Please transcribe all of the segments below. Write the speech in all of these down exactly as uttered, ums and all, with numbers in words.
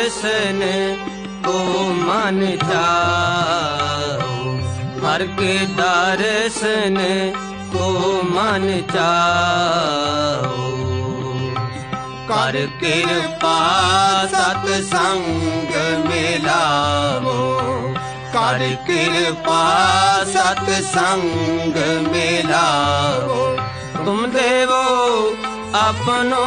दर्शन को मन चाओ, हर के दर्शन को मन चाओ। कर कृपा सतसंग मिलावो, कर कृपा सतसंग मिलावो। तुम देवो अपनो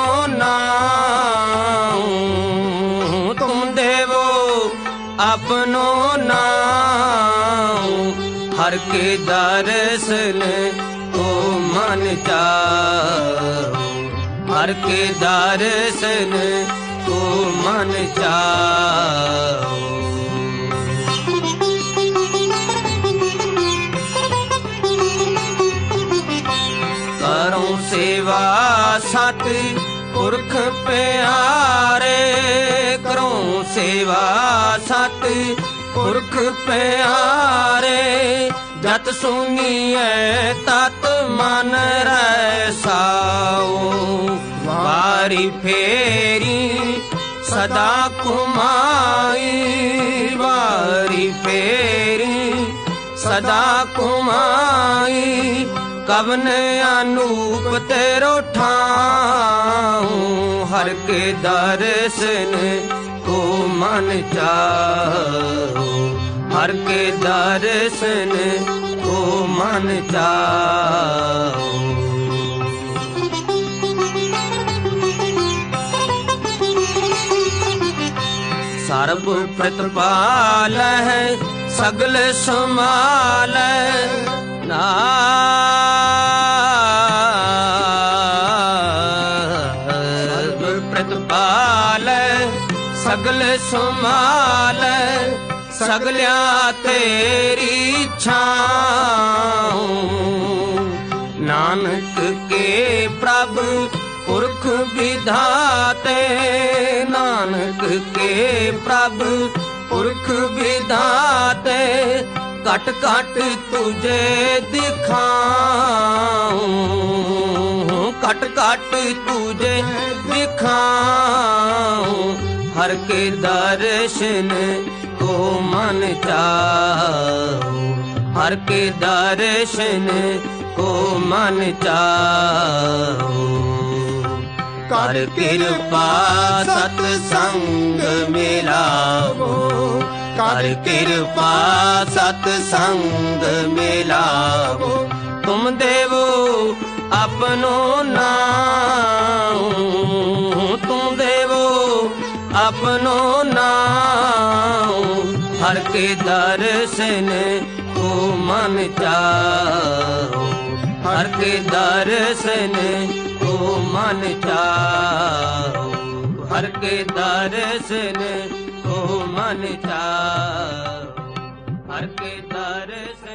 नाम, तुम देवो अपनो नाम, हर के दर्शन को मन चाओ, हर के दर्शन को मन चाओ। करो सेवा सत पुरख प्यारे, करो सेवा सत पुरख प्यारे। जत सुनिए तत मन रसाओ, वारी फेरी सदा कुमाई, वारी फेरी सदा कुमाई। कवन अनूप तेरो ठाऊं, हर के दर्शन को मन चाओ, हर के दर्शन को मन चाओ। सर्व प्रतिपाल है सगल समाल, ना प्रतिपाल सगल सुमाल। सगल्या तेरी छाऊं, नानक के प्रभु पुरख विधाते, नानक के प्रभु पुरख विधाते। कट कट तुझे दिखाऊं, कट कट तुझे दिखाऊं, हर के दर्शन को मन चाओ, हर के दर्शन को मन चाओ। कर कृपा सतसंग मिलावो, कर कृपा सतसंग मिलावो। तुम देवो अपनो नाम, तुम देवो अपनो नाम, हर के दर्शन को मन चाओ, हर के दर्शन को मन चाओ, हर के दर्शन को मन चाओ, हर के दर्शन